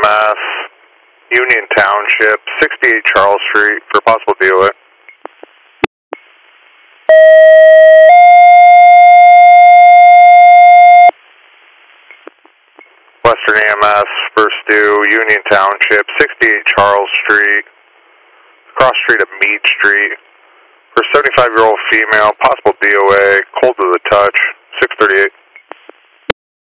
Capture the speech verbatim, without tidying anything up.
S, Union Township, sixty-eight Charles Street for possible D O A. Western E M S, first due, Union Township, sixty-eight Charles Street, cross street of Meade Street, for seventy-five-year-old female, possible D O A, cold to the touch, six thirty-eight.